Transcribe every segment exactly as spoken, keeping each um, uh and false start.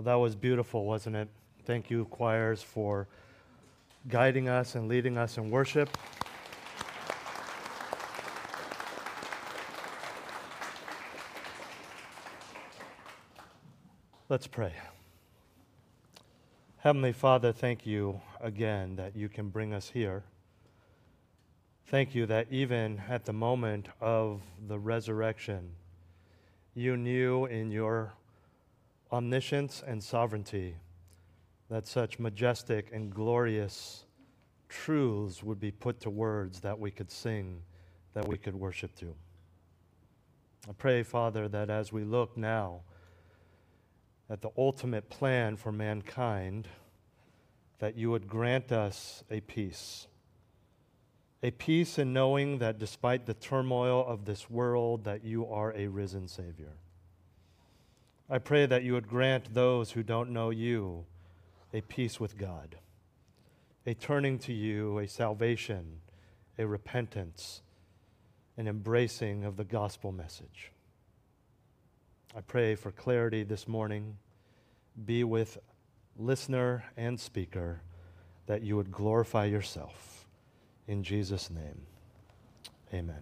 that was beautiful, wasn't it? Thank you, choirs, for guiding us and leading us in worship. Let's pray. Heavenly Father, thank you again that you can bring us here. Thank you that even at the moment of the resurrection, you knew in your omniscience and sovereignty that such majestic and glorious truths would be put to words that we could sing, that we could worship to. I pray, Father, that as we look now at the ultimate plan for mankind, that you would grant us a peace. A peace in knowing that despite the turmoil of this world, that you are a risen Savior. I pray that you would grant those who don't know you a peace with God, a turning to you, a salvation, a repentance, an embracing of the gospel message. I pray for clarity this morning. Be with listener and speaker, that you would glorify yourself. In Jesus' name, amen.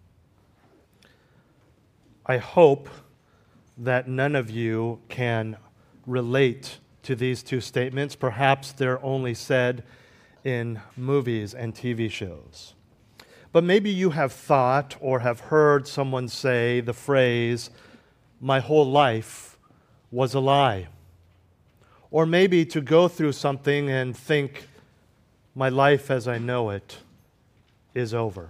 I hope that none of you can relate to these two statements. Perhaps they're only said in movies and T V shows. But maybe you have thought or have heard someone say the phrase, "My whole life was a lie." Or maybe to go through something and think, "My life as I know it is over."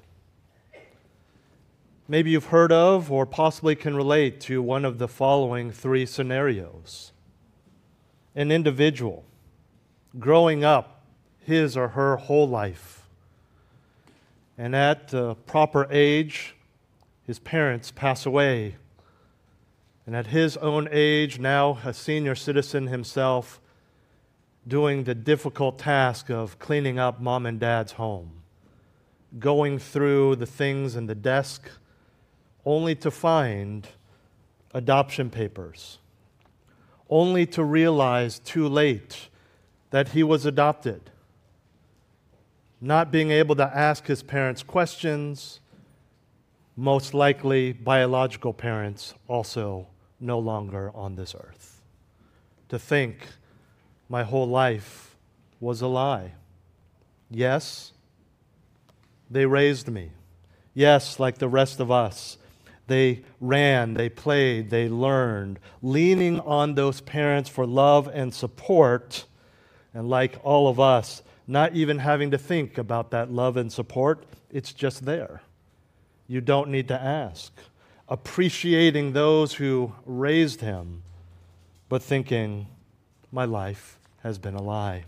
Maybe you've heard of or possibly can relate to one of the following three scenarios. An individual growing up his or her whole life, and at the proper age, his parents pass away, and at his own age, now a senior citizen himself, doing the difficult task of cleaning up mom and dad's home, going through the things in the desk, only to find adoption papers, only to realize too late that he was adopted, not being able to ask his parents questions, most likely biological parents also no longer on this earth. To think my whole life was a lie. Yes, they raised me. Yes, like the rest of us, they ran, they played, they learned, leaning on those parents for love and support, and like all of us, not even having to think about that love and support, it's just there. You don't need to ask. Appreciating those who raised him, but thinking, my life has been a lie.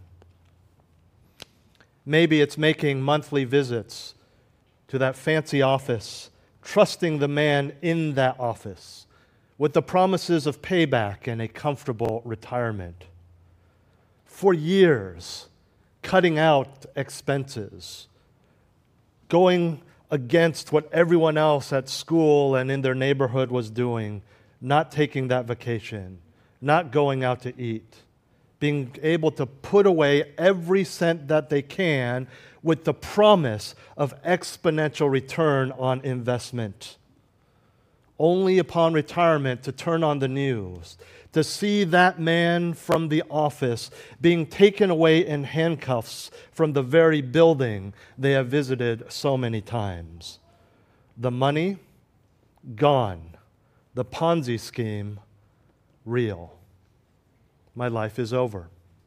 Maybe it's making monthly visits to that fancy office, trusting the man in that office with the promises of payback and a comfortable retirement. For years, cutting out expenses, going against what everyone else at school and in their neighborhood was doing, not taking that vacation, not going out to eat, being able to put away every cent that they can with the promise of exponential return on investment. Only upon retirement to turn on the news, to see that man from the office being taken away in handcuffs from the very building they have visited so many times. The money, gone. The Ponzi scheme, real. My life is over.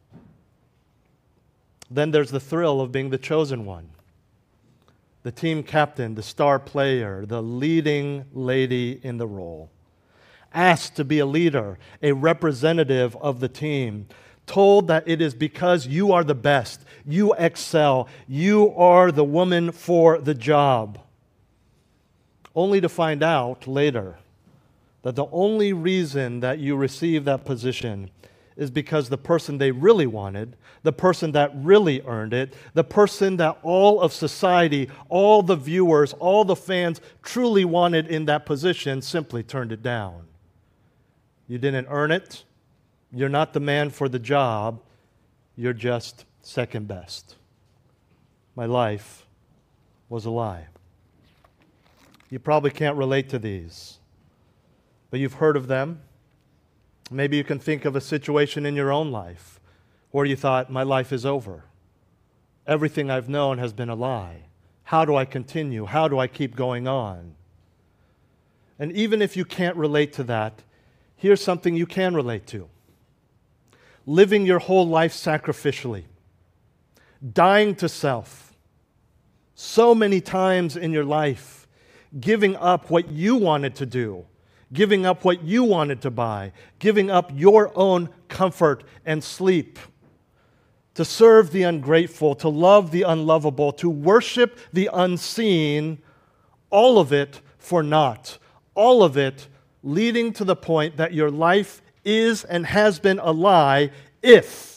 Then there's the thrill of being the chosen one. The team captain, the star player, the leading lady in the role. Asked to be a leader, a representative of the team. Told that it is because you are the best, you excel, you are the woman for the job. Only to find out later that the only reason that you receive that position is because the person they really wanted, the person that really earned it, the person that all of society, all the viewers, all the fans truly wanted in that position simply turned it down. You didn't earn it. You're not the man for the job. You're just second best. My life was a lie. You probably can't relate to these, but you've heard of them. Maybe you can think of a situation in your own life where you thought, my life is over. Everything I've known has been a lie. How do I continue? How do I keep going on? And even if you can't relate to that, here's something you can relate to. Living your whole life sacrificially, dying to self, so many times in your life, giving up what you wanted to do, giving up what you wanted to buy, giving up your own comfort and sleep, to serve the ungrateful, to love the unlovable, to worship the unseen, all of it for naught, all of it leading to the point that your life is and has been a lie if,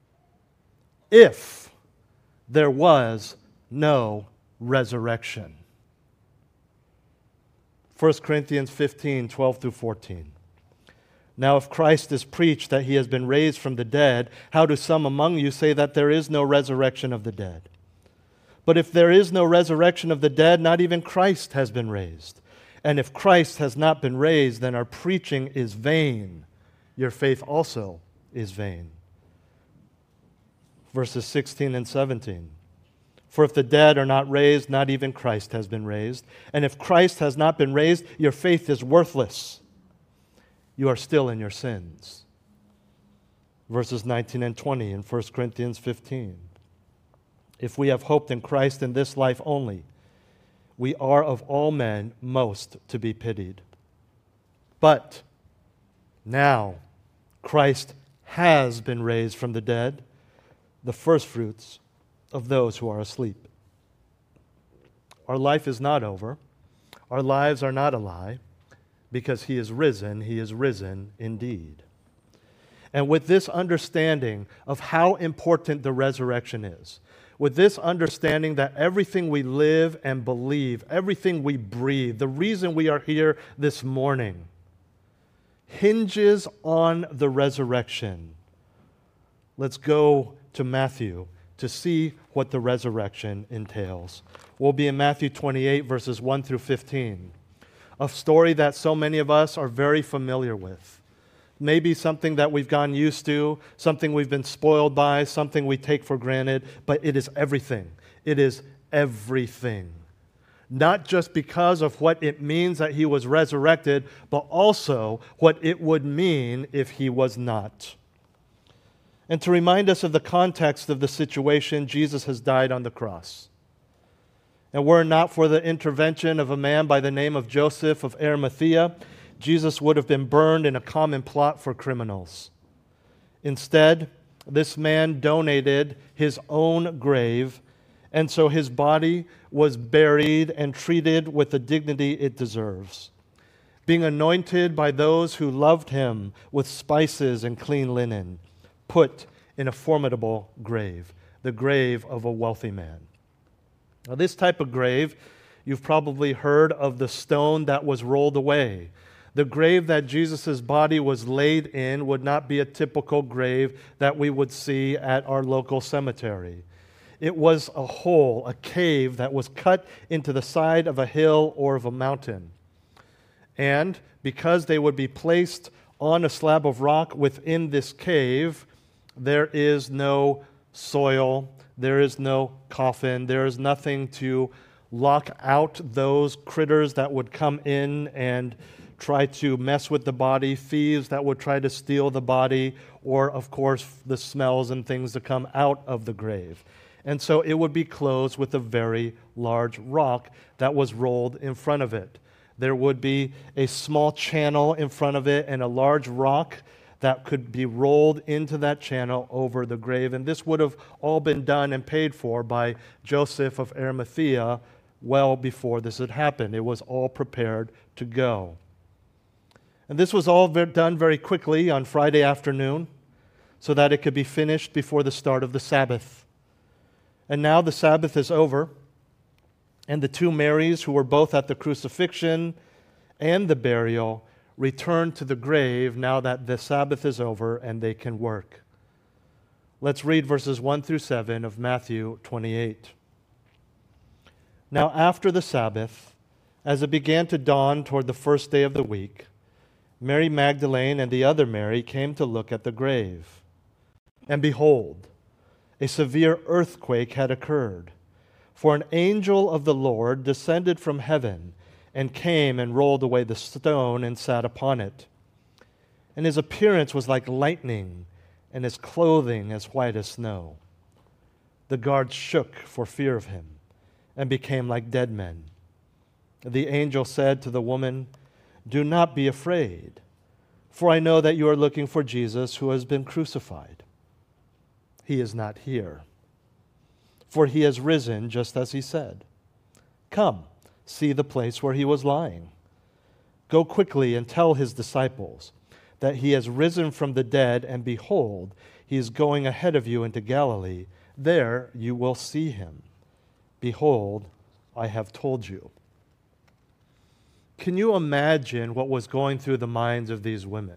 if there was no resurrection. First Corinthians fifteen, twelve through fourteen. Now if Christ is preached that he has been raised from the dead, how do some among you say that there is no resurrection of the dead? But if there is no resurrection of the dead, not even Christ has been raised. And if Christ has not been raised, then our preaching is vain. Your faith also is vain. Verses sixteen and seventeen. For if the dead are not raised, not even Christ has been raised. And if Christ has not been raised, your faith is worthless. You are still in your sins. Verses nineteen and twenty in First Corinthians fifteen. If we have hoped in Christ in this life only, we are of all men most to be pitied. But now Christ has been raised from the dead, the firstfruits of those who are asleep. Our life is not over. Our lives are not a lie, because he is risen. He is risen indeed. And with this understanding of how important the resurrection is, with this understanding that everything we live and believe, everything we breathe, the reason we are here this morning, hinges on the resurrection. Let's go to Matthew to see what the resurrection entails. We'll be in Matthew twenty-eight, verses one through fifteen, a story that so many of us are very familiar with. Maybe something that we've gotten used to, something we've been spoiled by, something we take for granted, but it is everything. It is everything. Not just because of what it means that he was resurrected, but also what it would mean if he was not. And to remind us of the context of the situation, Jesus has died on the cross. And were it not for the intervention of a man by the name of Joseph of Arimathea, Jesus would have been burned in a common plot for criminals. Instead, this man donated his own grave, and so his body was buried and treated with the dignity it deserves, being anointed by those who loved him with spices and clean linen, put in a formidable grave, the grave of a wealthy man. Now, this type of grave, you've probably heard of the stone that was rolled away. The grave that Jesus' body was laid in would not be a typical grave that we would see at our local cemetery. It was a hole, a cave that was cut into the side of a hill or of a mountain. And because they would be placed on a slab of rock within this cave, there is no soil, there is no coffin, there is nothing to lock out those critters that would come in and try to mess with the body, thieves that would try to steal the body, or, of course, the smells and things that come out of the grave. And so it would be closed with a very large rock that was rolled in front of it. There would be a small channel in front of it and a large rock that could be rolled into that channel over the grave. And this would have all been done and paid for by Joseph of Arimathea well before this had happened. It was all prepared to go. And this was all done very quickly on Friday afternoon so that it could be finished before the start of the Sabbath. And now the Sabbath is over, and the two Marys, who were both at the crucifixion and the burial, return to the grave now that the Sabbath is over and they can work. Let's read verses one through seven of Matthew twenty-eight. Now after the Sabbath, as it began to dawn toward the first day of the week, Mary Magdalene and the other Mary came to look at the grave. And behold, a severe earthquake had occurred, for an angel of the Lord descended from heaven and came and rolled away the stone and sat upon it. And his appearance was like lightning, and his clothing as white as snow. The guards shook for fear of him and became like dead men. The angel said to the woman, "Do not be afraid, for I know that you are looking for Jesus who has been crucified. He is not here, for he has risen just as he said. Come, see the place where he was lying. Go quickly and tell his disciples that he has risen from the dead, and behold, he is going ahead of you into Galilee. There you will see him. Behold, I have told you." Can you imagine what was going through the minds of these women?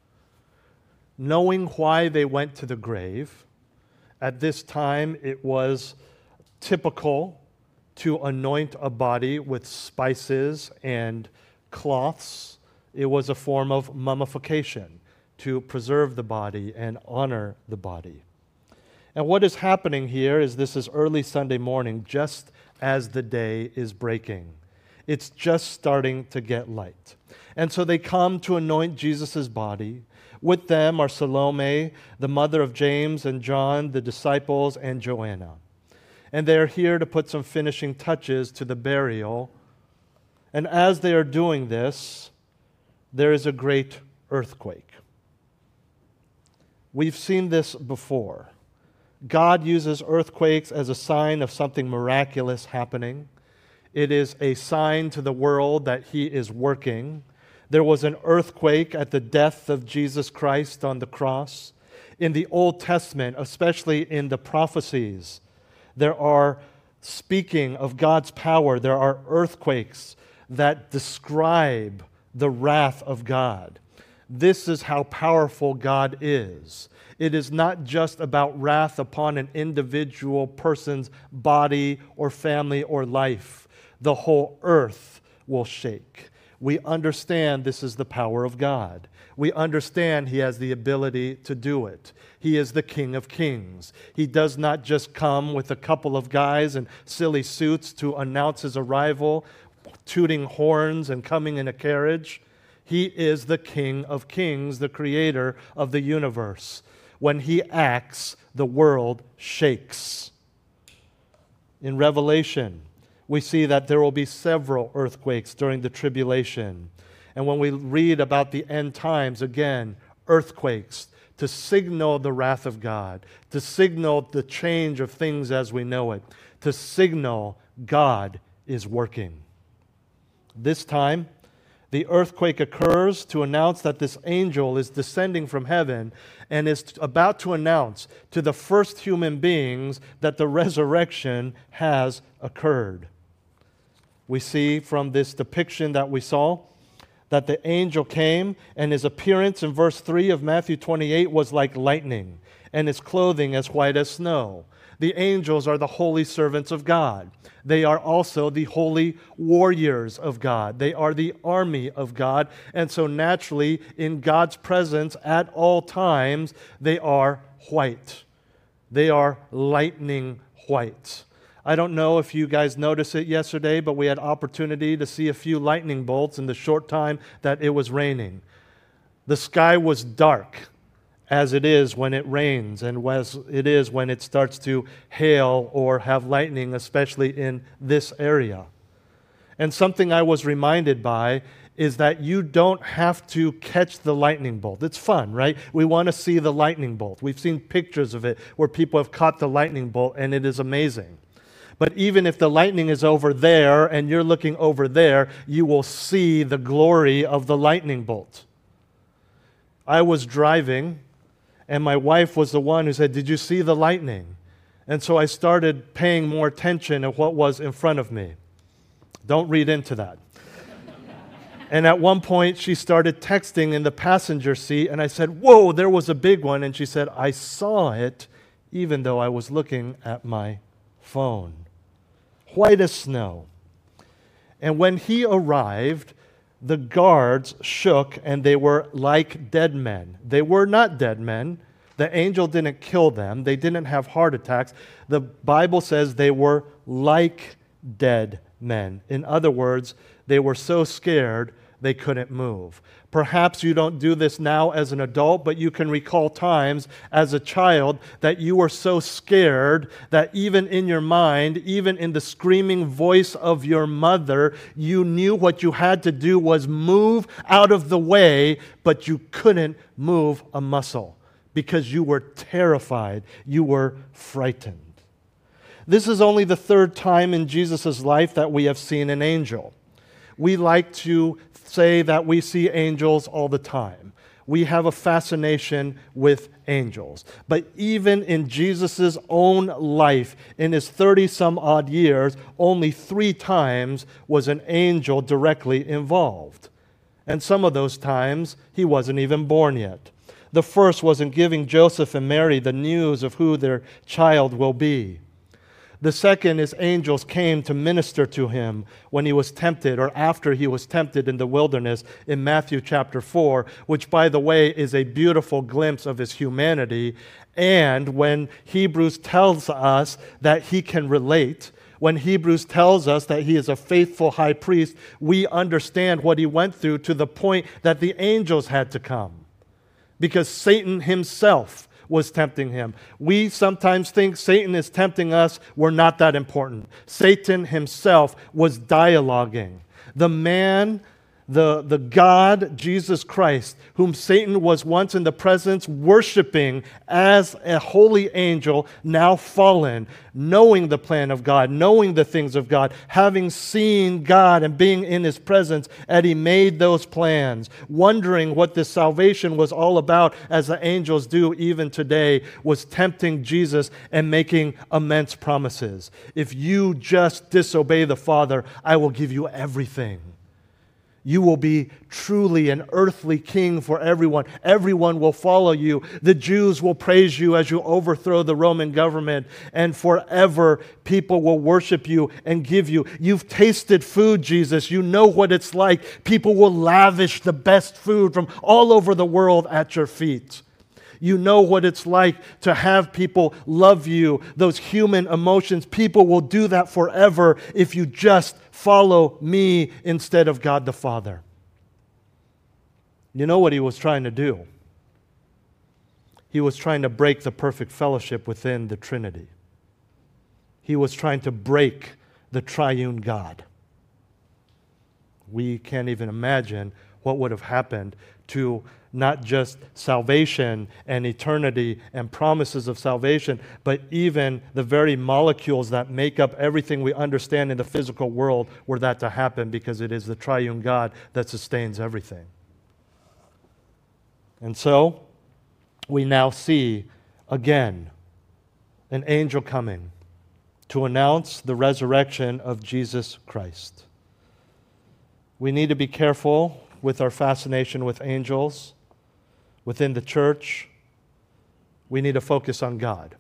Knowing why they went to the grave, at this time it was typical to anoint a body with spices and cloths. It was a form of mummification to preserve the body and honor the body. And what is happening here is this is early Sunday morning, just as the day is breaking. It's just starting to get light. And so they come to anoint Jesus' body. With them are Salome, the mother of James and John, the disciples, and Joanna. And they are here to put some finishing touches to the burial. And as they are doing this, there is a great earthquake. We've seen this before. God uses earthquakes as a sign of something miraculous happening. It is a sign to the world that he is working. There was an earthquake at the death of Jesus Christ on the cross. In the Old Testament, especially in the prophecies, there are, speaking of God's power, there are earthquakes that describe the wrath of God. This is how powerful God is. It is not just about wrath upon an individual person's body or family or life. The whole earth will shake. We understand this is the power of God. We understand he has the ability to do it. He is the King of Kings. He does not just come with a couple of guys in silly suits to announce his arrival, tooting horns and coming in a carriage. He is the King of Kings, the creator of the universe. When he acts, the world shakes. In Revelation, we see that there will be several earthquakes during the tribulation. And when we read about the end times, again, earthquakes to signal the wrath of God, to signal the change of things as we know it, to signal God is working. This time, the earthquake occurs to announce that this angel is descending from heaven and is about to announce to the first human beings that the resurrection has occurred. We see from this depiction that we saw that the angel came, and his appearance in verse three of Matthew twenty-eight was like lightning, and his clothing as white as snow. The angels are the holy servants of God. They are also the holy warriors of God. They are the army of God. And so naturally, in God's presence at all times, they are white. They are lightning white. I don't know if you guys noticed it yesterday, but we had opportunity to see a few lightning bolts in the short time that it was raining. The sky was dark, as it is when it rains and as it is when it starts to hail or have lightning, especially in this area. And something I was reminded by is that you don't have to catch the lightning bolt. It's fun, right? We want to see the lightning bolt. We've seen pictures of it where people have caught the lightning bolt, and it is amazing. But even if the lightning is over there and you're looking over there, you will see the glory of the lightning bolt. I was driving, and my wife was the one who said, "Did you see the lightning?" And so I started paying more attention to what was in front of me. Don't read into that. And at one point, she started texting in the passenger seat, and I said, "Whoa, there was a big one." And she said, "I saw it even though I was looking at my phone." White as snow. And when he arrived, the guards shook, and they were like dead men. They were not dead men. The angel didn't kill them. They didn't have heart attacks. The Bible says they were like dead men. In other words, they were so scared they couldn't move. Perhaps you don't do this now as an adult, but you can recall times as a child that you were so scared that even in your mind, even in the screaming voice of your mother, you knew what you had to do was move out of the way, but you couldn't move a muscle because you were terrified, you were frightened. This is only the third time in Jesus' life that we have seen an angel. We like to say that we see angels all the time. We have a fascination with angels. But even in Jesus' own life, in his thirty-some-odd years, only three times was an angel directly involved. And some of those times, he wasn't even born yet. The first was in giving Joseph and Mary the news of who their child will be. The second is angels came to minister to him when he was tempted, or after he was tempted in the wilderness in Matthew chapter four, which, by the way, is a beautiful glimpse of his humanity. And when Hebrews tells us that he can relate, when Hebrews tells us that he is a faithful high priest, we understand what he went through to the point that the angels had to come, because Satan himself was tempting him. We sometimes think Satan is tempting us. We're not that important. Satan himself was dialoguing. The man, the, the God, Jesus Christ, whom Satan was once in the presence worshiping as a holy angel, now fallen, knowing the plan of God, knowing the things of God, having seen God and being in his presence, and he made those plans, wondering what this salvation was all about, as the angels do even today, was tempting Jesus and making immense promises. If you just disobey the Father, I will give you everything. You will be truly an earthly king for everyone. Everyone will follow you. The Jews will praise you as you overthrow the Roman government, and forever people will worship you and give you. You've tasted food, Jesus. You know what it's like. People will lavish the best food from all over the world at your feet. You know what it's like to have people love you, those human emotions. People will do that forever if you just follow me instead of God the Father. You know what he was trying to do? He was trying to break the perfect fellowship within the Trinity. He was trying to break the triune God. We can't even imagine what would have happened to not just salvation and eternity and promises of salvation, but even the very molecules that make up everything we understand in the physical world were that to happen, because it is the triune God that sustains everything. And so, we now see again an angel coming to announce the resurrection of Jesus Christ. We need to be careful with our fascination with angels. Within the church, we need to focus on God.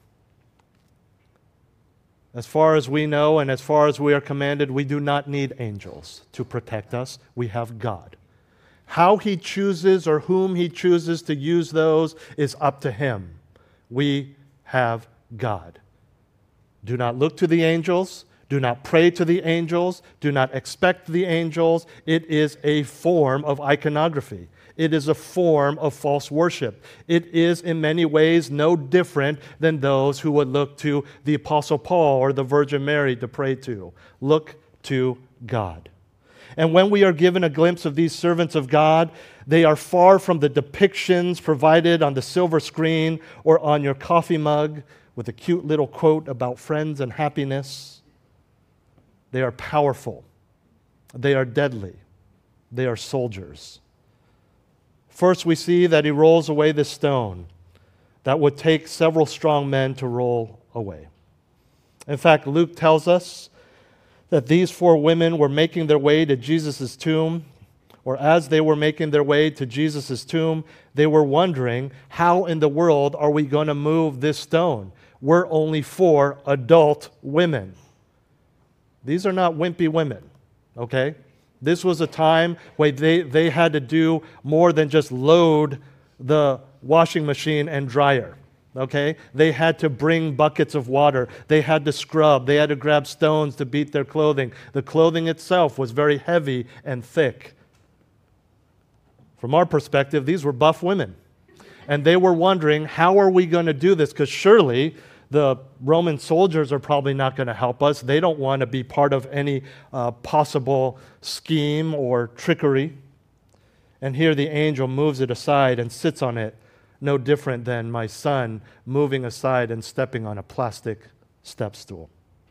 As far as we know and as far as we are commanded, we do not need angels to protect us. We have God. How he chooses or whom he chooses to use those is up to him. We have God. Do not look to the angels. Do not pray to the angels. Do not expect the angels. It is a form of iconography. It is a form of false worship. It is in many ways no different than those who would look to the Apostle Paul or the Virgin Mary to pray to. Look to God. And when we are given a glimpse of these servants of God, they are far from the depictions provided on the silver screen or on your coffee mug with a cute little quote about friends and happiness. They are powerful. They are deadly. They are soldiers. First, we see that he rolls away the stone that would take several strong men to roll away. In fact, Luke tells us that these four women were making their way to Jesus' tomb or as they were making their way to Jesus' tomb, they were wondering, how in the world are we going to move this stone? We're only four adult women. These are not wimpy women, okay? This was a time where they, they had to do more than just load the washing machine and dryer, okay? They had to bring buckets of water. They had to scrub. They had to grab stones to beat their clothing. The clothing itself was very heavy and thick. From our perspective, these were buff women. And they were wondering, how are we going to do this? Because surely the Roman soldiers are probably not going to help us. They don't want to be part of any uh, possible scheme or trickery. And here the angel moves it aside and sits on it, no different than my son moving aside and stepping on a plastic step stool.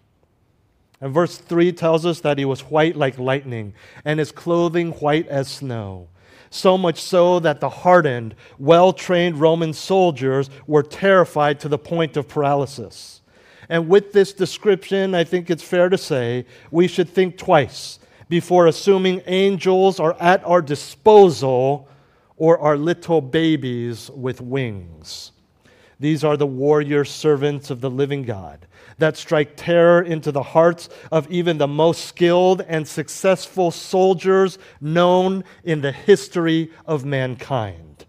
And verse three tells us that he was white like lightning, and his clothing white as snow. So much so that the hardened, well-trained Roman soldiers were terrified to the point of paralysis. And with this description, I think it's fair to say we should think twice before assuming angels are at our disposal or are little babies with wings. These are the warrior servants of the living God that strike terror into the hearts of even the most skilled and successful soldiers known in the history of mankind.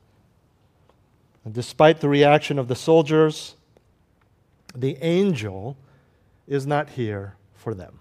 And despite the reaction of the soldiers, the angel is not here for them.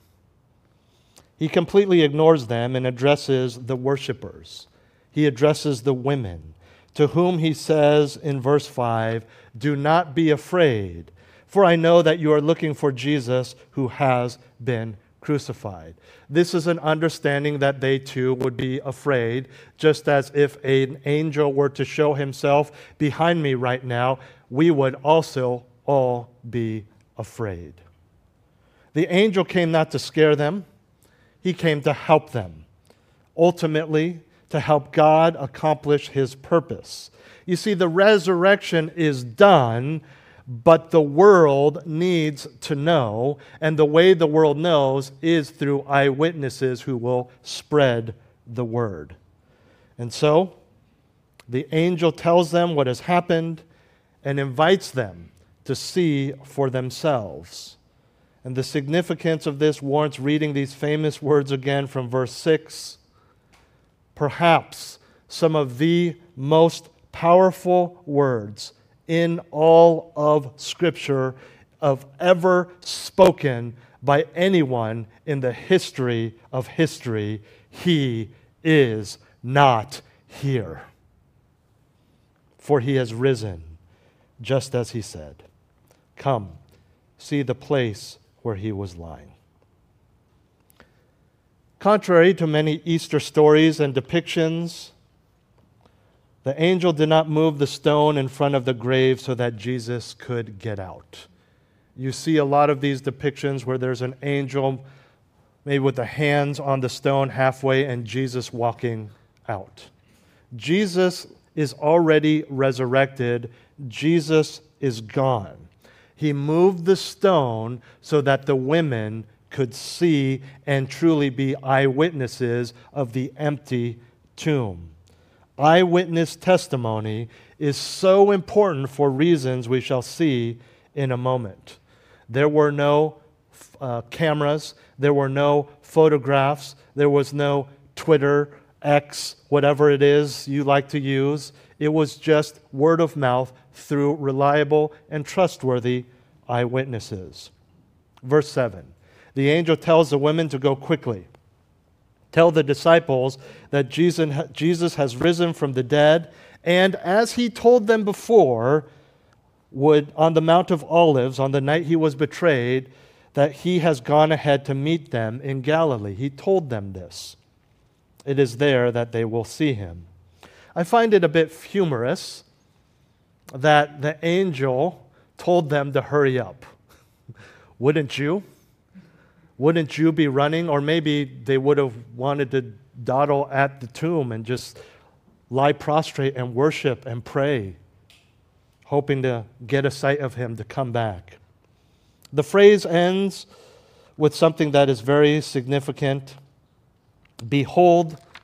He completely ignores them and addresses the worshipers. He addresses the women, to whom he says in verse five, "Do not be afraid, for I know that you are looking for Jesus who has been crucified." This is an understanding that they too would be afraid, just as if an angel were to show himself behind me right now, we would also all be afraid. The angel came not to scare them, he came to help them. Ultimately, to help God accomplish his purpose. You see, the resurrection is done, but the world needs to know, and the way the world knows is through eyewitnesses who will spread the word. And so, the angel tells them what has happened and invites them to see for themselves. And the significance of this warrants reading these famous words again from verse six. Perhaps some of the most powerful words in all of Scripture of ever spoken by anyone in the history of history. He is not here, for he has risen, just as he said. Come, see the place where he was lying. Contrary to many Easter stories and depictions, the angel did not move the stone in front of the grave so that Jesus could get out. You see a lot of these depictions where there's an angel maybe with the hands on the stone halfway and Jesus walking out. Jesus is already resurrected. Jesus is gone. He moved the stone so that the women could see and truly be eyewitnesses of the empty tomb. Eyewitness testimony is so important for reasons we shall see in a moment. There were no uh, cameras, there were no photographs, there was no Twitter, X, whatever it is you like to use. It was just word of mouth through reliable and trustworthy eyewitnesses. Verse seven. The angel tells the women to go quickly. Tell the disciples that Jesus has risen from the dead, and as he told them before, would on the Mount of Olives, on the night he was betrayed, that he has gone ahead to meet them in Galilee. He told them this. It is there that they will see him. I find it a bit humorous that the angel told them to hurry up. Wouldn't you? Wouldn't you be running? Or maybe they would have wanted to dawdle at the tomb and just lie prostrate and worship and pray, hoping to get a sight of him to come back. The phrase ends with something that is very significant. Behold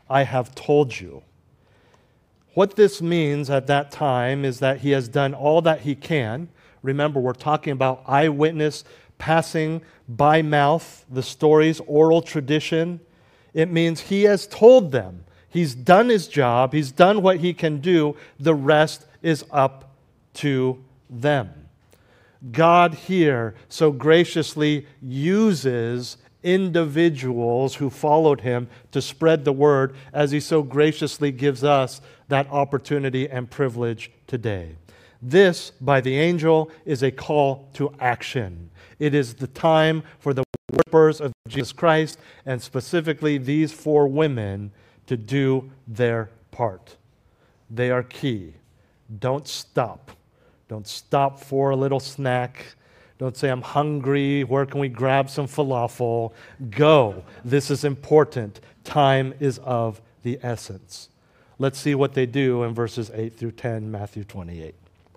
I have told you. What this means at that time is that he has done all that he can. Remember, we're talking about eyewitness passing by mouth, the stories, oral tradition. It means he has told them. He's done his job. He's done what he can do. The rest is up to them. God here so graciously uses individuals who followed him to spread the word, as he so graciously gives us that opportunity and privilege today. This, by the angel, is a call to action. It is the time for the worshipers of Jesus Christ, and specifically these four women, to do their part. They are key. Don't stop. Don't stop for a little snack. Don't say, I'm hungry. Where can we grab some falafel? Go. This is important. Time is of the essence. Let's see what they do in verses eight through ten, Matthew twenty-eight.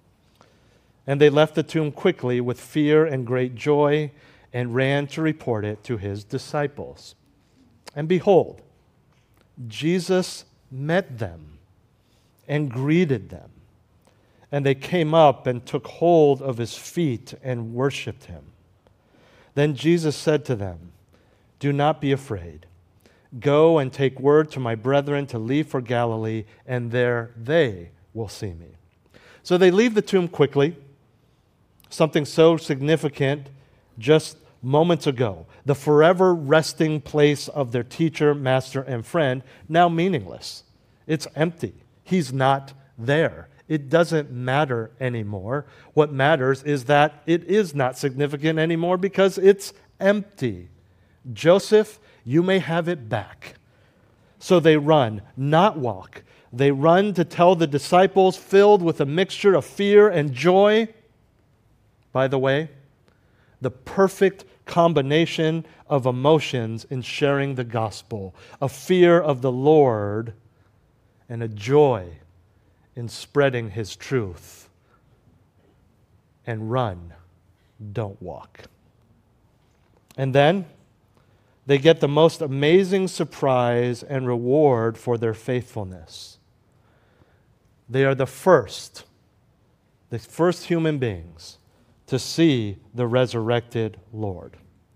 And they left the tomb quickly with fear and great joy and ran to report it to his disciples. And behold, Jesus met them and greeted them. And they came up and took hold of his feet and worshiped him. Then Jesus said to them, do not be afraid. Go and take word to my brethren to leave for Galilee, and there they will see me. So they leave the tomb quickly. Something so significant just moments ago. The forever resting place of their teacher, master, and friend, now meaningless. It's empty. He's not there. It doesn't matter anymore. What matters is that it is not significant anymore because it's empty. Joseph, you may have it back. So they run, not walk. They run to tell the disciples, filled with a mixture of fear and joy. By the way, the perfect combination of emotions in sharing the gospel, a fear of the Lord and a joy in spreading his truth. And run, don't walk. And then they get the most amazing surprise and reward for their faithfulness. They are the first, the first human beings to see the resurrected Lord.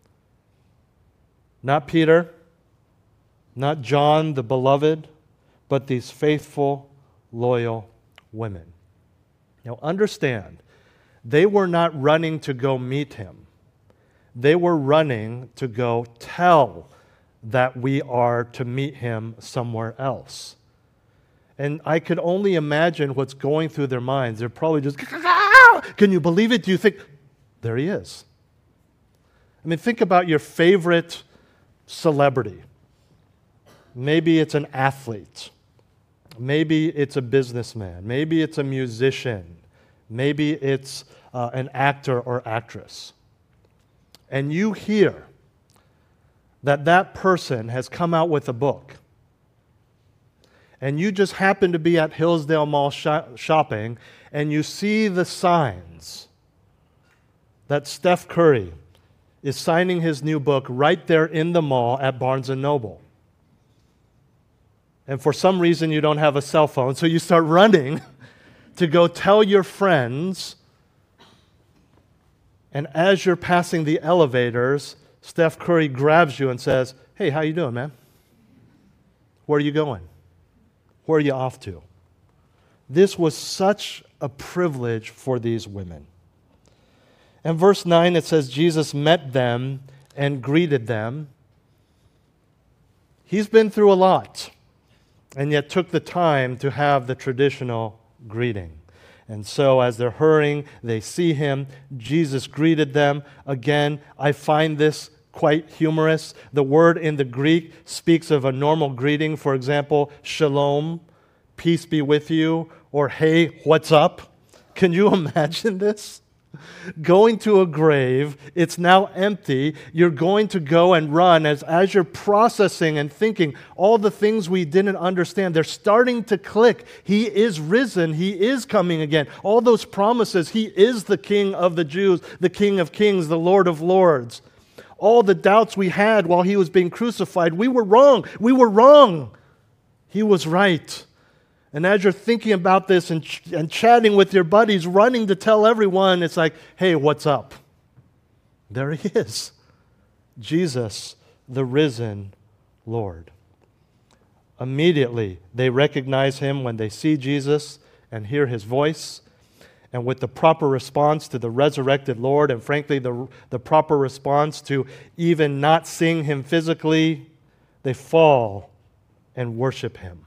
Not Peter, not John the beloved, but these faithful, loyal women. Now understand, they were not running to go meet him. They were running to go tell that we are to meet him somewhere else. And I could only imagine what's going through their minds. They're probably just, can you believe it? Do you think, there he is. I mean, think about your favorite celebrity. Maybe it's an athlete. Maybe it's a businessman. Maybe it's a musician. Maybe it's uh, an actor or actress. And you hear that that person has come out with a book, and you just happen to be at Hillsdale Mall sh- shopping, and you see the signs that Steph Curry is signing his new book right there in the mall at Barnes and Noble. And for some reason you don't have a cell phone, so you start running to go tell your friends. And as you're passing the elevators, Steph Curry grabs you and says, hey, how you doing, man? Where are you going? Where are you off to? This was such a privilege for these women. In verse nine, it says, Jesus met them and greeted them. He's been through a lot, and yet took the time to have the traditional greeting. And so as they're hurrying, they see him. Jesus greeted them. Again, I find this quite humorous. The word in the Greek speaks of a normal greeting. For example, shalom, peace be with you, or hey, what's up? Can you imagine this? Going to a grave, it's now empty. You're going to go and run as, as you're processing and thinking all the things we didn't understand. They're starting to click. He is risen. He is coming again. All those promises. He is the King of the Jews, the King of Kings, the Lord of Lords. All the doubts we had while he was being crucified, we were wrong. We were wrong. He was right. And as you're thinking about this and, ch- and chatting with your buddies, running to tell everyone, it's like, hey, what's up? There he is. Jesus, the risen Lord. Immediately, they recognize him when they see Jesus and hear his voice. And with the proper response to the resurrected Lord, and frankly, the, the proper response to even not seeing him physically, they fall and worship him.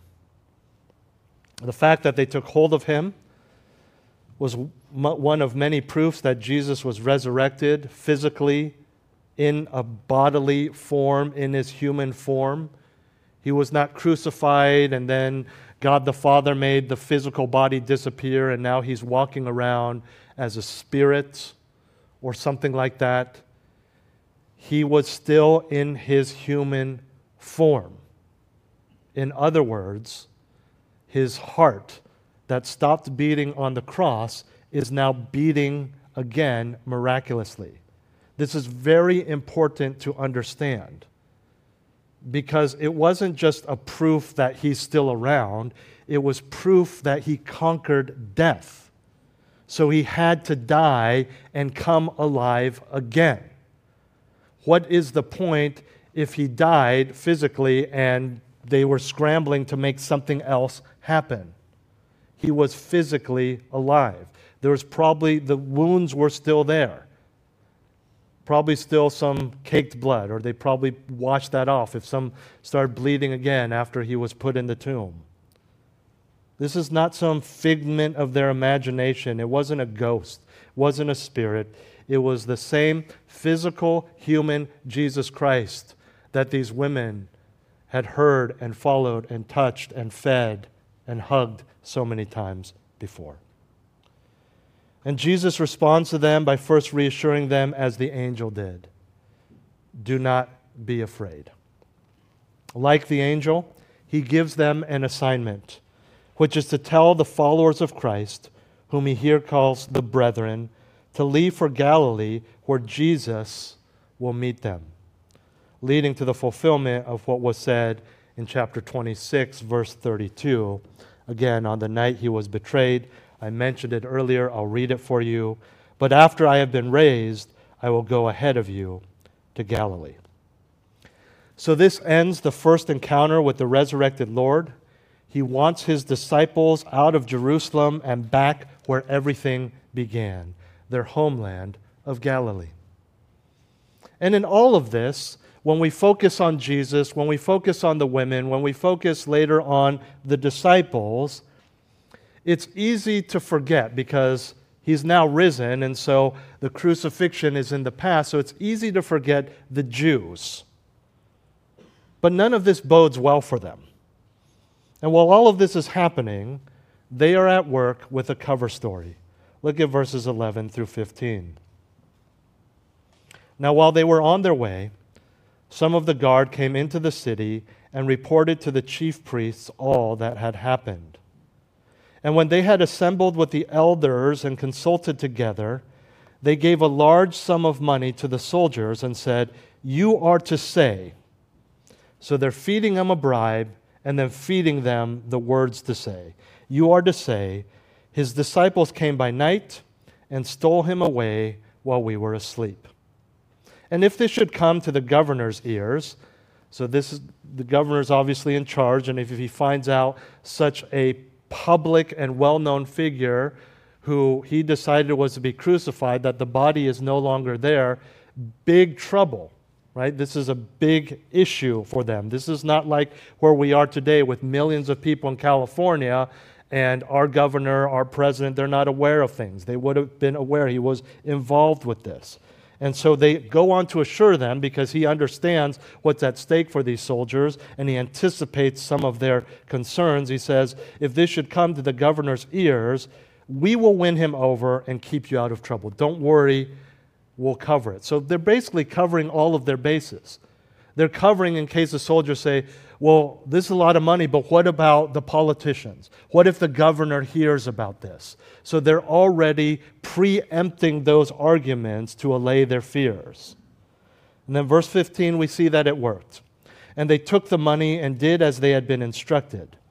The fact that they took hold of him was one of many proofs that Jesus was resurrected physically in a bodily form, in his human form. He was not crucified and then God the Father made the physical body disappear and now he's walking around as a spirit or something like that. He was still in his human form. In other words, his heart that stopped beating on the cross is now beating again miraculously. This is very important to understand because it wasn't just a proof that he's still around, it was proof that he conquered death. So he had to die and come alive again. What is the point if he died physically and they were scrambling to make something else happen? He was physically alive. There was probably, the wounds were still there. Probably still some caked blood, or they probably washed that off if some started bleeding again after he was put in the tomb. This is not some figment of their imagination. It wasn't a ghost. It wasn't a spirit. It was the same physical, human Jesus Christ that these women had heard and followed and touched and fed and hugged so many times before. And Jesus responds to them by first reassuring them as the angel did. Do not be afraid. Like the angel, he gives them an assignment, which is to tell the followers of Christ, whom he here calls the brethren, to leave for Galilee where Jesus will meet them, leading to the fulfillment of what was said in chapter twenty-six, verse thirty-two. Again, on the night he was betrayed, I mentioned it earlier, I'll read it for you. But after I have been raised, I will go ahead of you to Galilee. So this ends the first encounter with the resurrected Lord. He wants his disciples out of Jerusalem and back where everything began, their homeland of Galilee. And in all of this, when we focus on Jesus, when we focus on the women, when we focus later on the disciples, it's easy to forget because he's now risen, and so the crucifixion is in the past, so it's easy to forget the Jews. But none of this bodes well for them. And while all of this is happening, they are at work with a cover story. Look at verses eleven through fifteen. Now, while they were on their way, some of the guard came into the city and reported to the chief priests all that had happened. And when they had assembled with the elders and consulted together, they gave a large sum of money to the soldiers and said, "You are to say." So they're feeding them a bribe and then feeding them the words to say. You are to say, "His disciples came by night and stole him away while we were asleep." And if this should come to the governor's ears, so this is the governor's obviously in charge, and if he finds out such a public and well-known figure who he decided was to be crucified, that the body is no longer there, big trouble, right? This is a big issue for them. This is not like where we are today with millions of people in California and our governor, our president, they're not aware of things. They would have been aware. He was involved with this. And so they go on to assure them, because he understands what's at stake for these soldiers, and he anticipates some of their concerns. He says, if this should come to the governor's ears, we will win him over and keep you out of trouble. Don't worry, we'll cover it. So they're basically covering all of their bases. They're covering in case the soldiers say, well, this is a lot of money, but what about the politicians? What if the governor hears about this? So they're already preempting those arguments to allay their fears. And then verse fifteen, we see that it worked. And they took the money and did as they had been instructed.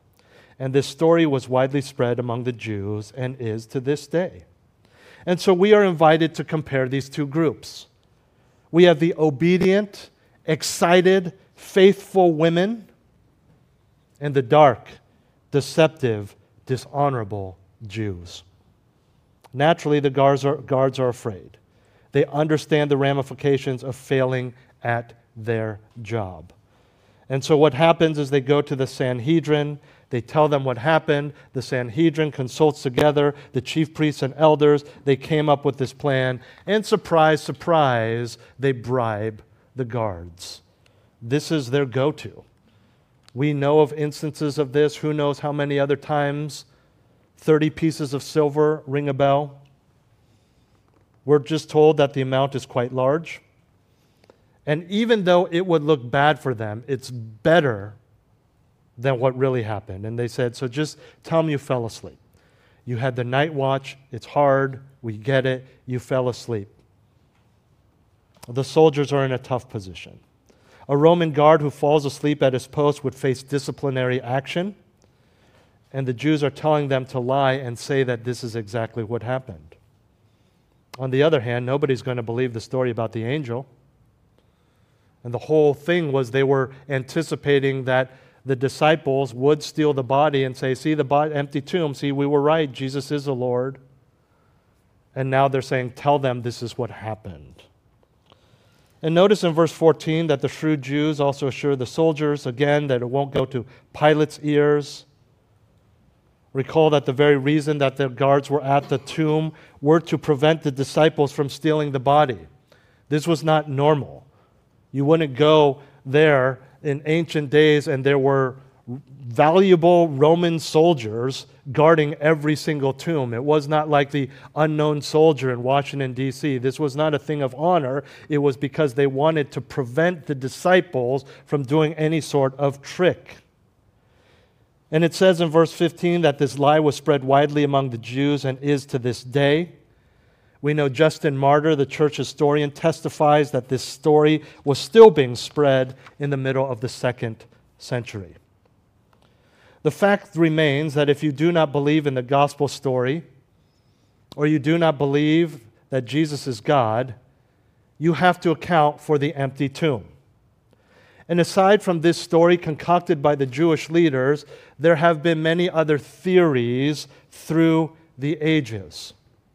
And this story was widely spread among the Jews and is to this day. And so we are invited to compare these two groups. We have the obedient, excited, faithful women and the dark, deceptive, dishonorable Jews. Naturally, the guards are, guards are afraid. They understand the ramifications of failing at their job. And so what happens is they go to the Sanhedrin. They tell them what happened. The Sanhedrin consults together, the chief priests and elders. They came up with this plan. And surprise, surprise, they bribe the guards. This is their go-to. We know of instances of this. Who knows how many other times thirty pieces of silver ring a bell? We're just told that the amount is quite large. And even though it would look bad for them, it's better than what really happened. And they said, so just tell them you fell asleep. You had the night watch. It's hard. We get it. You fell asleep. The soldiers are in a tough position. A Roman guard who falls asleep at his post would face disciplinary action. And the Jews are telling them to lie and say that this is exactly what happened. On the other hand, nobody's going to believe the story about the angel. And the whole thing was they were anticipating that the disciples would steal the body and say, see the body, empty tomb, see, we were right, Jesus is the Lord. And now they're saying, tell them this is what happened. And notice in verse fourteen that the shrewd Jews also assure the soldiers, again, that it won't go to Pilate's ears. Recall that the very reason that the guards were at the tomb were to prevent the disciples from stealing the body. This was not normal. You wouldn't go there in ancient days and there were valuable Roman soldiers guarding every single tomb. It was not like the unknown soldier in Washington, D C This was not a thing of honor. It was because they wanted to prevent the disciples from doing any sort of trick. And it says in verse fifteen that this lie was spread widely among the Jews and is to this day. We know Justin Martyr, the church historian, testifies that this story was still being spread in the middle of the second century. The fact remains that if you do not believe in the gospel story, or you do not believe that Jesus is God, you have to account for the empty tomb. And aside from this story concocted by the Jewish leaders, there have been many other theories through the ages.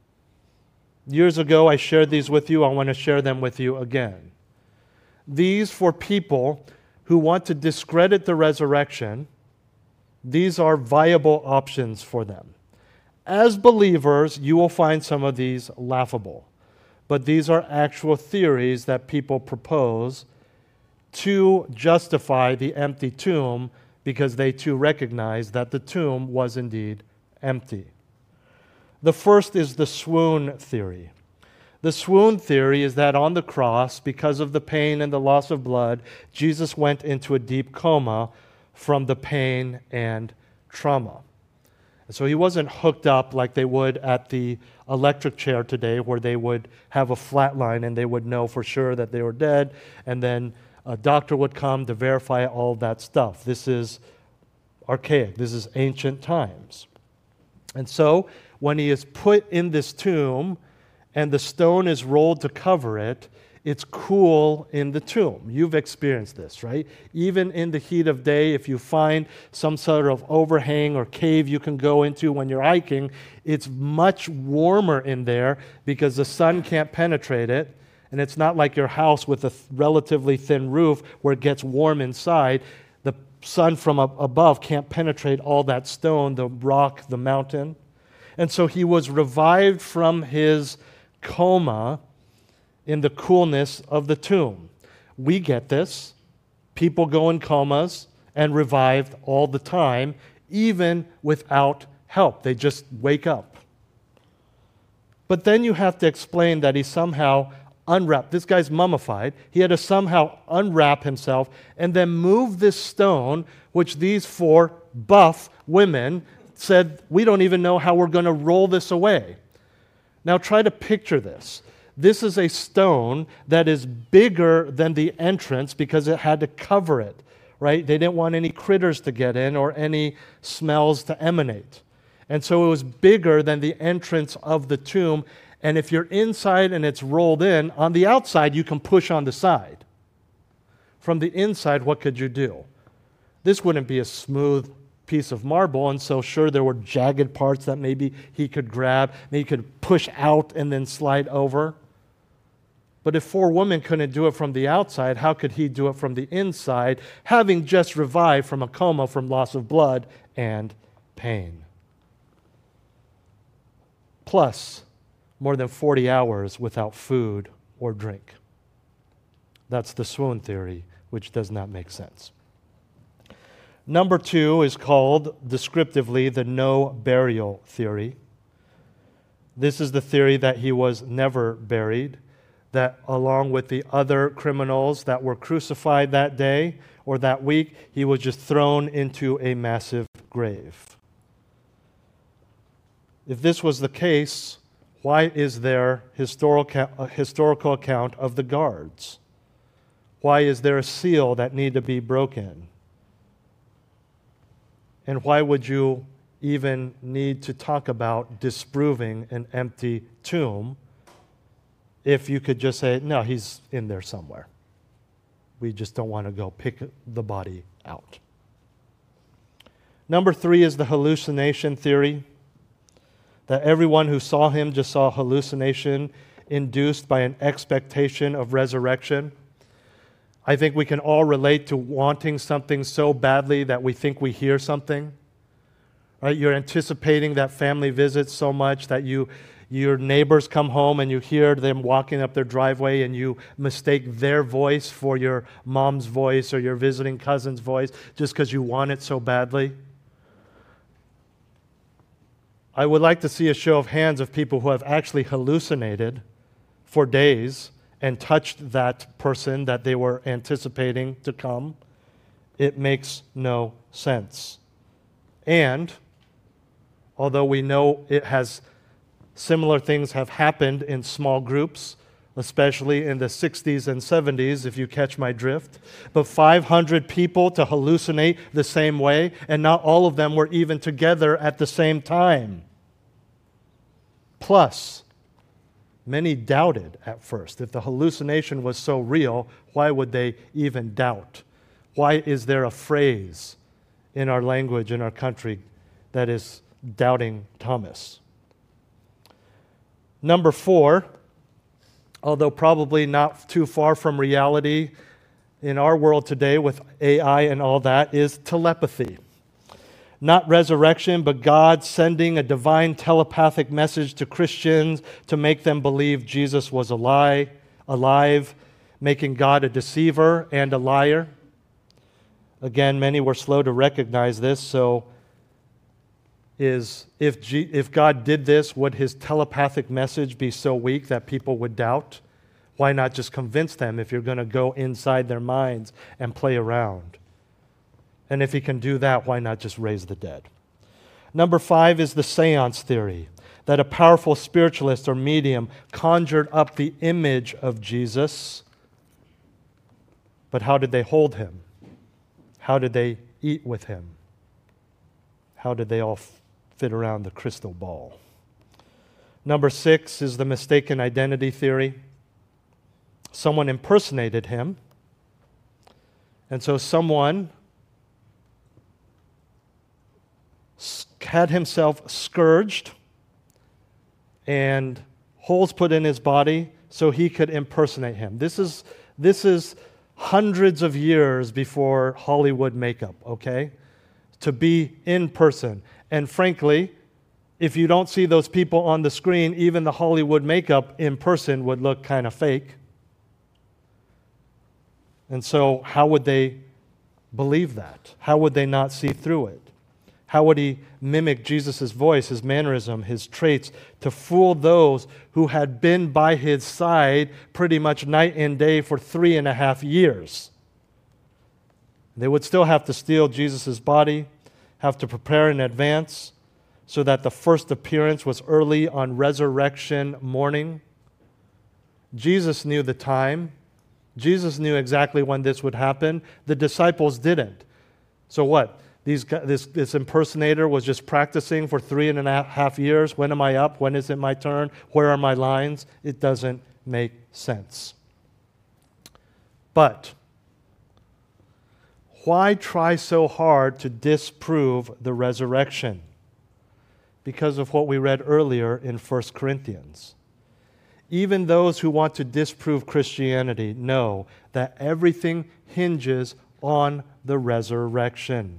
Years ago, I shared these with you. I want to share them with you again. These, for people who want to discredit the resurrection, these are viable options for them. As believers, you will find some of these laughable. But these are actual theories that people propose to justify the empty tomb because they too recognize that the tomb was indeed empty. The first is the swoon theory. The swoon theory is that on the cross, because of the pain and the loss of blood, Jesus went into a deep coma from the pain and trauma. And so he wasn't hooked up like they would at the electric chair today, where they would have a flat line and they would know for sure that they were dead, and then a doctor would come to verify all that stuff. This is archaic. This is ancient times. And so when he is put in this tomb and the stone is rolled to cover it, it's cool in the tomb. You've experienced this, right? Even in the heat of day, if you find some sort of overhang or cave you can go into when you're hiking, it's much warmer in there because the sun can't penetrate it. And it's not like your house with a th- relatively thin roof where it gets warm inside. The sun from up above can't penetrate all that stone, the rock, the mountain. And so he was revived from his coma in the coolness of the tomb. We get this. People go in comas and revived all the time, even without help. They just wake up. But then you have to explain that he somehow unwrapped. This guy's mummified. He had to somehow unwrap himself and then move this stone, which these four buff women said, we don't even know how we're going to roll this away. Now try to picture this. This is a stone that is bigger than the entrance because it had to cover it, right? They didn't want any critters to get in or any smells to emanate. And so it was bigger than the entrance of the tomb. And if you're inside and it's rolled in, on the outside you can push on the side. From the inside, what could you do? This wouldn't be a smooth piece of marble, and so sure, there were jagged parts that maybe he could grab, maybe he could push out and then slide over. But if four women couldn't do it from the outside, how could he do it from the inside, having just revived from a coma from loss of blood and pain? Plus, more than forty hours without food or drink. That's the swoon theory, which does not make sense. Number two is called, descriptively, the no burial theory. This is the theory that he was never buried, that along with the other criminals that were crucified that day or that week, he was just thrown into a massive grave. If this was the case, why is there historical, a historical account of the guards? Why is there a seal that need to be broken? And why would you even need to talk about disproving an empty tomb if you could just say, no, he's in there somewhere. We just don't want to go pick the body out. Number three is the hallucination theory, that everyone who saw him just saw hallucination induced by an expectation of resurrection. I think we can all relate to wanting something so badly that we think we hear something. Right? You're anticipating that family visit so much that you, your neighbors come home and you hear them walking up their driveway and you mistake their voice for your mom's voice or your visiting cousin's voice just because you want it so badly. I would like to see a show of hands of people who have actually hallucinated for days and touched that person that they were anticipating to come. It makes no sense. And although we know it has similar things have happened in small groups, especially in the sixties and seventies, if you catch my drift, but five hundred people to hallucinate the same way, and not all of them were even together at the same time. Plus, many doubted at first. If the hallucination was so real, why would they even doubt? Why is there a phrase in our language, in our country, that is doubting Thomas? Number four, although probably not too far from reality in our world today with A I and all that, is telepathy. Not resurrection, but God sending a divine telepathic message to Christians to make them believe Jesus was alive, alive, making God a deceiver and a liar. Again, many were slow to recognize this, so is if G, if God did this, would his telepathic message be so weak that people would doubt? Why not just convince them if you're going to go inside their minds and play around? And if he can do that, why not just raise the dead? Number five is the seance theory, that a powerful spiritualist or medium conjured up the image of Jesus. But how did they hold him? How did they eat with him? How did they all fit around the crystal ball? Number six is the mistaken identity theory. Someone impersonated him. And so someone had himself scourged and holes put in his body so he could impersonate him. This is, this is hundreds of years before Hollywood makeup, okay? To be in person. And frankly, if you don't see those people on the screen, even the Hollywood makeup in person would look kind of fake. And so how would they believe that? How would they not see through it? How would he mimic Jesus' voice, his mannerism, his traits, to fool those who had been by his side pretty much night and day for three and a half years? They would still have to steal Jesus' body, have to prepare in advance so that the first appearance was early on resurrection morning. Jesus knew the time Jesus knew exactly when this would happen. The disciples didn't. So what? These, this, this impersonator was just practicing for three and a half years. When am I up? When is it my turn? Where are my lines? It doesn't make sense. But why try so hard to disprove the resurrection? Because of what we read earlier in First Corinthians. Even those who want to disprove Christianity know that everything hinges on the resurrection.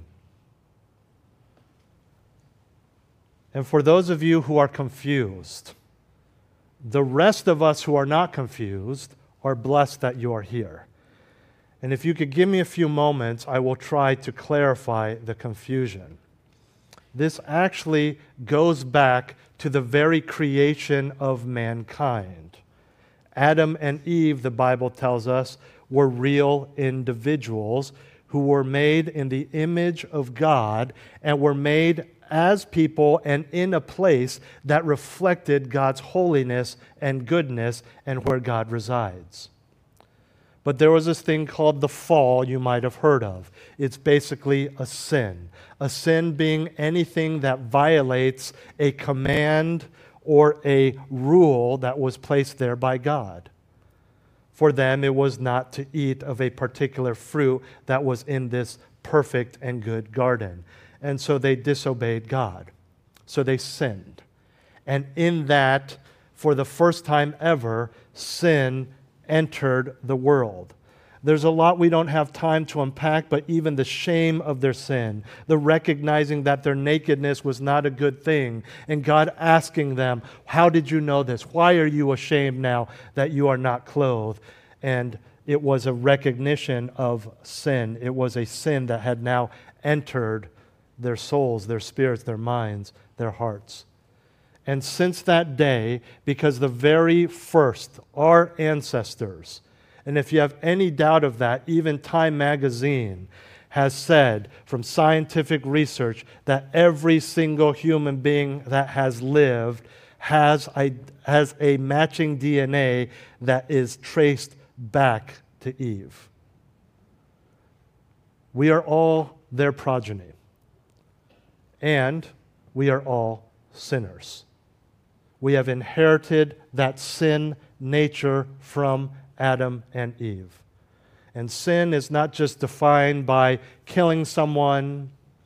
And for those of you who are confused, the rest of us who are not confused are blessed that you are here. And if you could give me a few moments, I will try to clarify the confusion. This actually goes back to the very creation of mankind. Adam and Eve, the Bible tells us, were real individuals who were made in the image of God and were made as people and in a place that reflected God's holiness and goodness and where God resides. But there was this thing called the fall you might have heard of. It's basically a sin. A sin being anything that violates a command or a rule that was placed there by God. For them, it was not to eat of a particular fruit that was in this perfect and good garden. And so they disobeyed God. So they sinned. And in that, for the first time ever, sin entered the world. There's a lot we don't have time to unpack, but even the shame of their sin, the recognizing that their nakedness was not a good thing, and God asking them, how did you know this? Why are you ashamed now that you are not clothed? And it was a recognition of sin. It was a sin that had now entered their souls, their spirits, their minds, their hearts. And since that day, because the very first, our ancestors, and if you have any doubt of that, even Time magazine has said from scientific research that every single human being that has lived has a, has a matching D N A that is traced back to Eve. We are all their progeny. And we are all sinners. We have inherited that sin nature from Adam and Eve. And sin is not just defined by killing someone,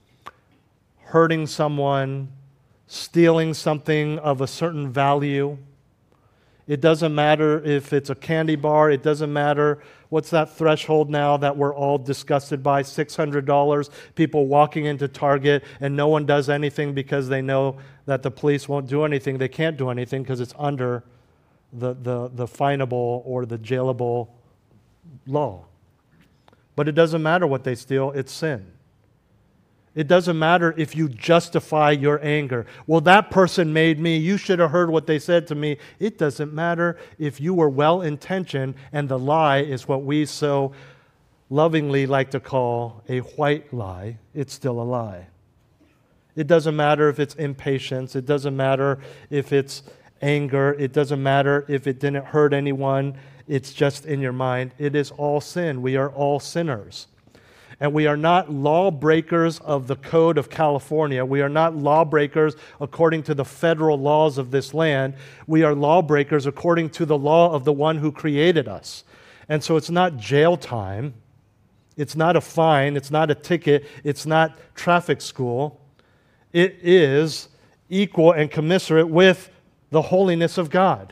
hurting someone, stealing something of a certain value. It doesn't matter if it's a candy bar. It doesn't matter. What's that threshold now that we're all disgusted by? six hundred dollars. People walking into Target and no one does anything because they know that the police won't do anything. They can't do anything because it's under the, the, the finable or the jailable law. But it doesn't matter what they steal. It's sin. It doesn't matter if you justify your anger. Well, that person made me. You should have heard what they said to me. It doesn't matter if you were well-intentioned and the lie is what we so lovingly like to call a white lie. It's still a lie. It doesn't matter if it's impatience. It doesn't matter if it's anger. It doesn't matter if it didn't hurt anyone. It's just in your mind. It is all sin. We are all sinners. And we are not lawbreakers of the Code of California. We are not lawbreakers according to the federal laws of this land. We are lawbreakers according to the law of the one who created us. And so it's not jail time. It's not a fine. It's not a ticket. It's not traffic school. It is equal and commensurate with the holiness of God.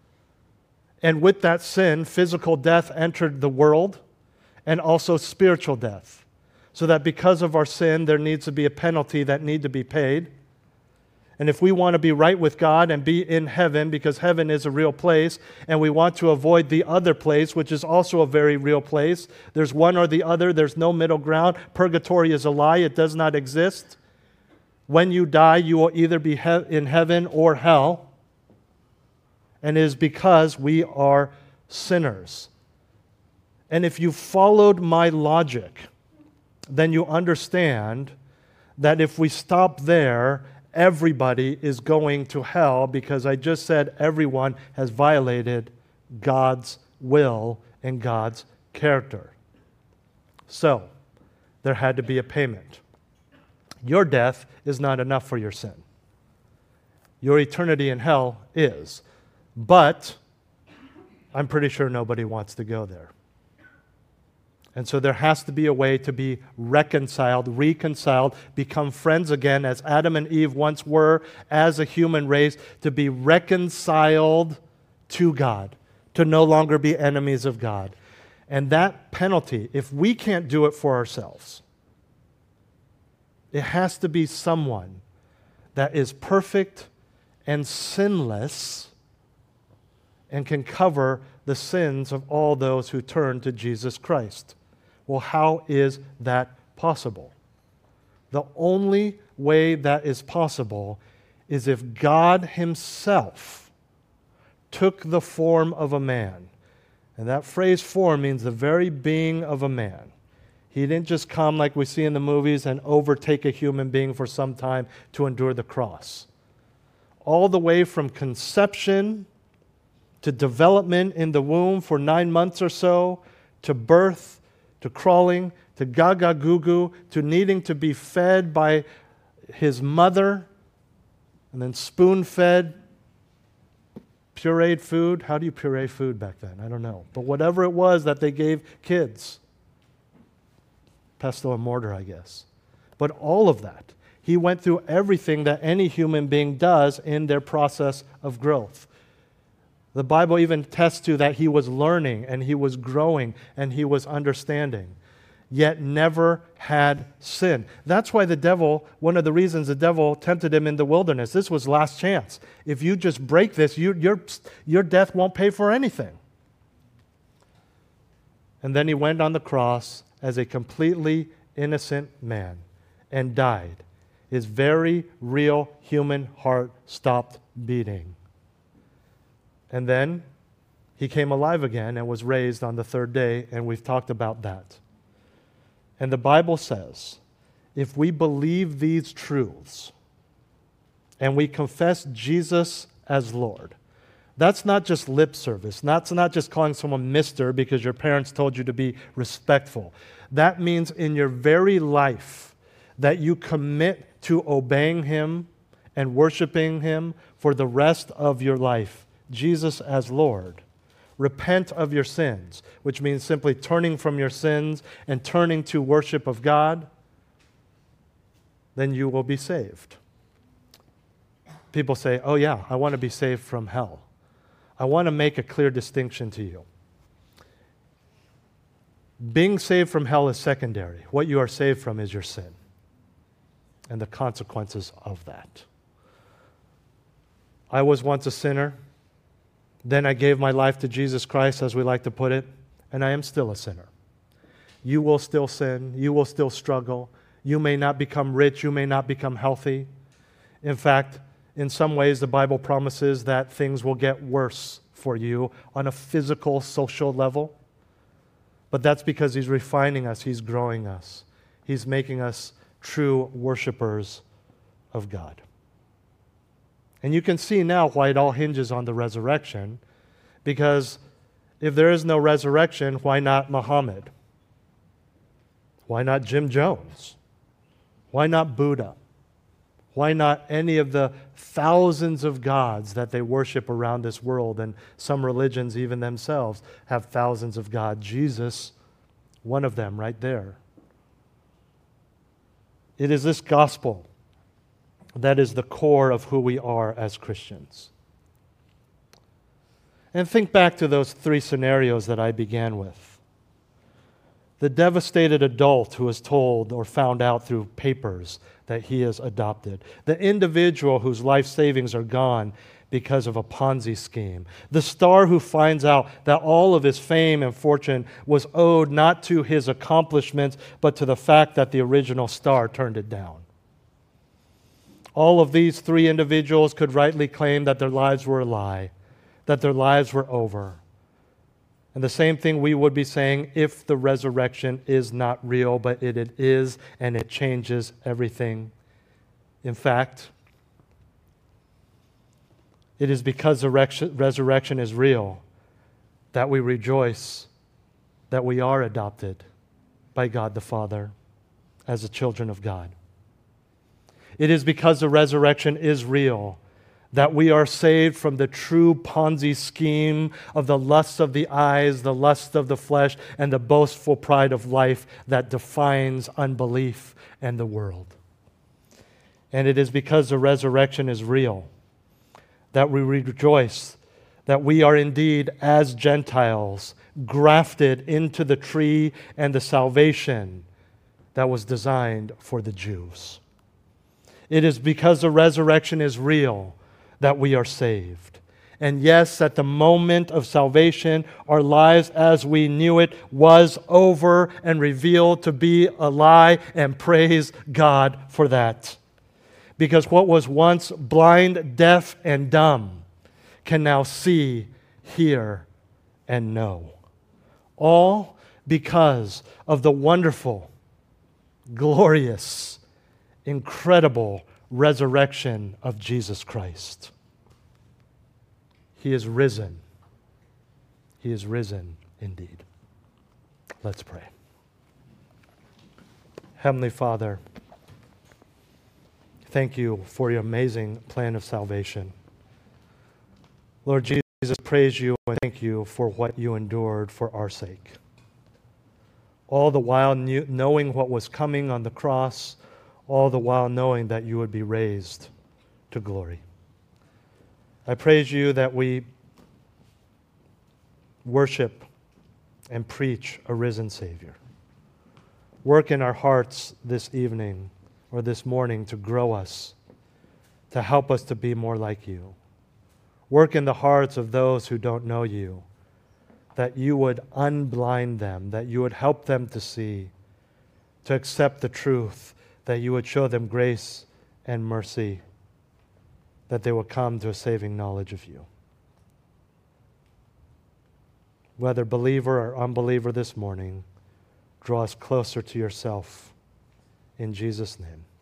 And with that sin, physical death entered the world, and also spiritual death. So that because of our sin, there needs to be a penalty that needs to be paid. And if we want to be right with God and be in heaven, because heaven is a real place, and we want to avoid the other place, which is also a very real place, there's one or the other, there's no middle ground. Purgatory is a lie, it does not exist. When you die, you will either be he- in heaven or hell. And it is because we are sinners. And if you followed my logic, then you understand that if we stop there, everybody is going to hell because I just said everyone has violated God's will in God's character. So, there had to be a payment. Your death is not enough for your sin. Your eternity in hell is. But I'm pretty sure nobody wants to go there. And so there has to be a way to be reconciled, reconciled, become friends again as Adam and Eve once were as a human race, to be reconciled to God, to no longer be enemies of God. And that penalty, if we can't do it for ourselves, it has to be someone that is perfect and sinless and can cover the sins of all those who turn to Jesus Christ. Well, how is that possible? The only way that is possible is if God Himself took the form of a man. And that phrase form means the very being of a man. He didn't just come like we see in the movies and overtake a human being for some time to endure the cross. All the way from conception to development in the womb for nine months or so, to birth, to crawling, to gaga goo goo, to needing to be fed by his mother, and then spoon-fed, pureed food. How do you puree food back then? I don't know. But whatever it was that they gave kids, pestle and mortar, I guess. But all of that, He went through everything that any human being does in their process of growth. The Bible even tests to that He was learning and He was growing and He was understanding, yet never had sin. That's why the devil, one of the reasons the devil tempted Him in the wilderness, this was last chance. If you just break this, you, your, your death won't pay for anything. And then He went on the cross as a completely innocent man and died. His very real human heart stopped beating. And then He came alive again and was raised on the third day, and we've talked about that. And the Bible says, if we believe these truths and we confess Jesus as Lord, that's not just lip service. That's not just calling someone mister because your parents told you to be respectful. That means in your very life that you commit to obeying Him and worshiping Him for the rest of your life. Jesus as Lord. Repent of your sins, which means simply turning from your sins and turning to worship of God, then you will be saved. People say, oh yeah, I want to be saved from hell. I want to make a clear distinction to you. Being saved from hell is secondary. What you are saved from is your sin and the consequences of that. I was once a sinner. Then I gave my life to Jesus Christ, as we like to put it, and I am still a sinner. You will still sin. You will still struggle. You may not become rich. You may not become healthy. In fact, in some ways, the Bible promises that things will get worse for you on a physical, social level. But that's because He's refining us. He's growing us. He's making us true worshipers of God. And you can see now why it all hinges on the resurrection, because if there is no resurrection, why not Muhammad? Why not Jim Jones? Why not Buddha? Why not any of the thousands of gods that they worship around this world? And some religions, even themselves, have thousands of gods. Jesus, one of them right there. It is this gospel that is the core of who we are as Christians. And think back to those three scenarios that I began with. The devastated adult who is told or found out through papers that he is adopted. The individual whose life savings are gone because of a Ponzi scheme. The star who finds out that all of his fame and fortune was owed not to his accomplishments, but to the fact that the original star turned it down. All of these three individuals could rightly claim that their lives were a lie, that their lives were over. And the same thing we would be saying if the resurrection is not real, but it, it is, and it changes everything. In fact, it is because the resurrection is real that we rejoice that we are adopted by God the Father as the children of God. It is because the resurrection is real that we are saved from the true Ponzi scheme of the lust of the eyes, the lust of the flesh, and the boastful pride of life that defines unbelief and the world. And it is because the resurrection is real that we rejoice that we are indeed, as Gentiles, grafted into the tree and the salvation that was designed for the Jews. It is because the resurrection is real that we are saved. And yes, at the moment of salvation, our lives as we knew it was over and revealed to be a lie, and praise God for that. Because what was once blind, deaf, and dumb can now see, hear, and know. All because of the wonderful, glorious, incredible resurrection of Jesus Christ. He is risen. He is risen indeed. Let's pray. Heavenly Father, thank you for your amazing plan of salvation. Lord Jesus, praise you and thank you for what you endured for our sake. All the while knew, knowing what was coming on the cross, all the while knowing that you would be raised to glory. I praise you that we worship and preach a risen Savior. Work in our hearts this evening or this morning to grow us, to help us to be more like you. Work in the hearts of those who don't know you, that you would unblind them, that you would help them to see, to accept the truth, that you would show them grace and mercy, that they would come to a saving knowledge of you. Whether believer or unbeliever this morning, draw us closer to yourself. In Jesus' name.